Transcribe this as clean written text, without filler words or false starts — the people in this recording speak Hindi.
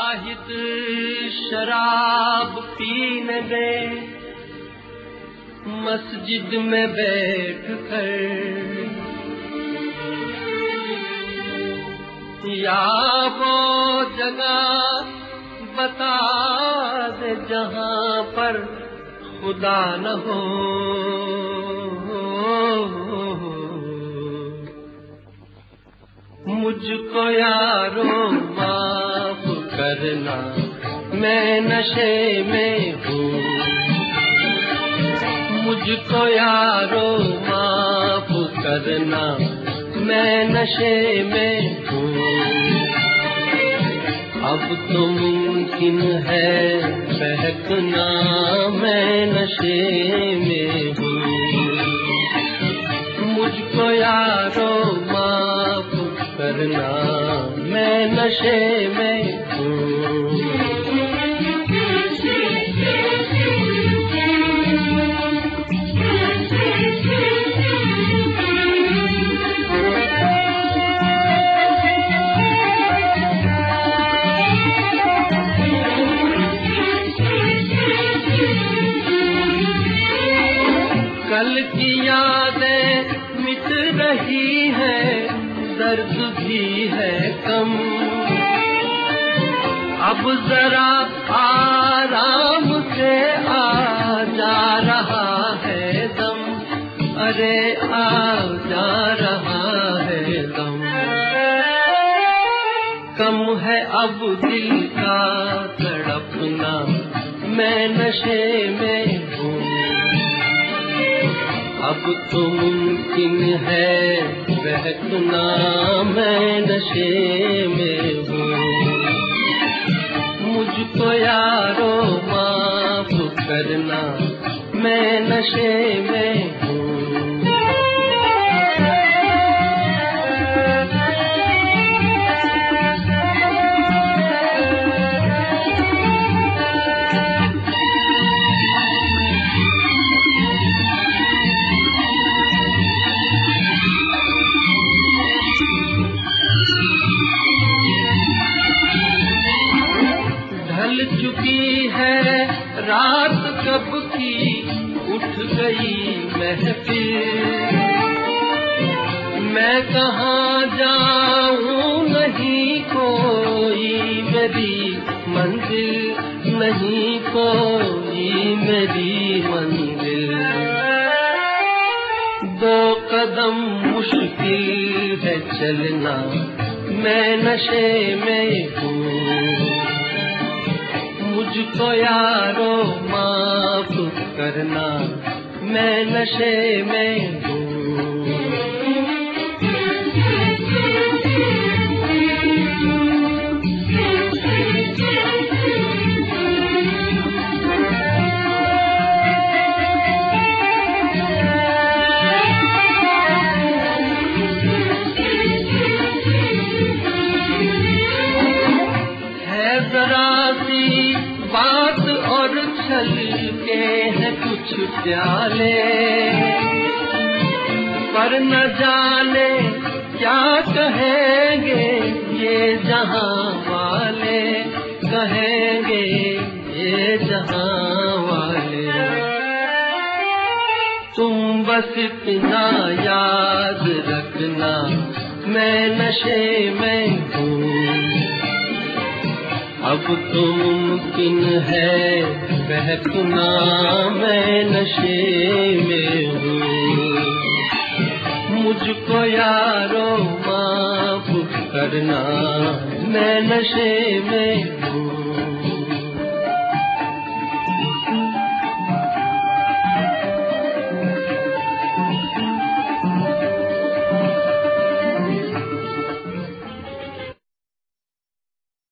जाहिद शराब पीने गए मस्जिद में बैठ कर, या वो जगह बता दे जहां पर खुदा न हो। मुझको यारो माफ करना, मैं नशे में हूँ। मुझको यारो माफ करना, मैं नशे में हूँ। अब तो मुमकिन है बहकना, मैं नशे में हूँ। मुझको यारो माफ करना, मैं नशे में हूँ। कल की यादें मिट रही है, दर्द भी है कम। अब जरा आराम से आ जा रहा है दम, अरे आ जा रहा है दम। कम है अब दिल का तड़पना, मैं नशे में हूँ। अब तो मुमकिन है बहकना, मैं नशे में हूँ। मुझको यारो माफ करना, मैं नशे में हूँ। ढल चुकी है रात कब की, उठ गई महफिल। मैं कहाँ जाऊँ, नहीं कोई मेरी मंजिल, नहीं कोई मेरी मंजिल। दो कदम मुश्किल है चलना, मैं नशे में हूँ। मुझको यारो माफ करना, मैं नशे में हूँ। है जरा सी बात और छल के हैं कुछ प्याले, पर न जाने क्या कहेंगे ये जहां वाले, कहेंगे ये जहां वाले। तुम बस इतना याद रखना, मैं नशे में हूँ। अब तो मुमकिन है बहकना, मैं नशे में हूँ। मुझको यारो माफ करना, मैं नशे में हूँ।